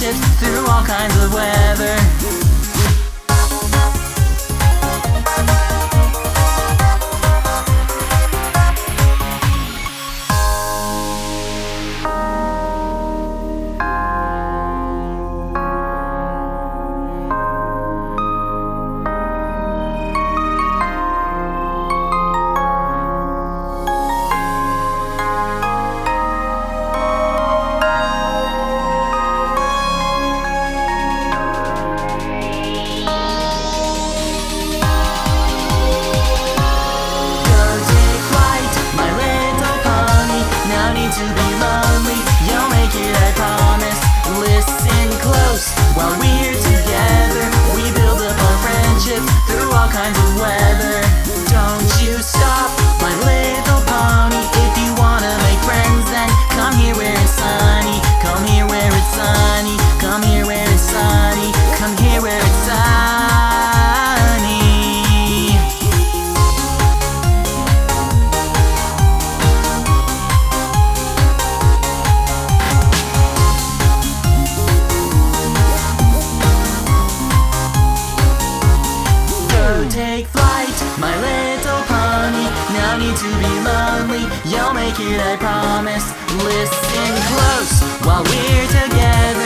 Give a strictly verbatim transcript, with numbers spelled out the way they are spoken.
friendships through all kinds of weather. To be lonely, you'll make it, I promise. Listen close while we're together. We build up our friendship through all kinds of weather. Don't you stop, my little pony. If you wanna make friends, then come here where it's sunny. Come here where it's sunny. Come here where it's sunny. Come here where it's sunny. Take flight, my little pony. No need to be lonely, you'll make it, I promise. Listen close while we're together.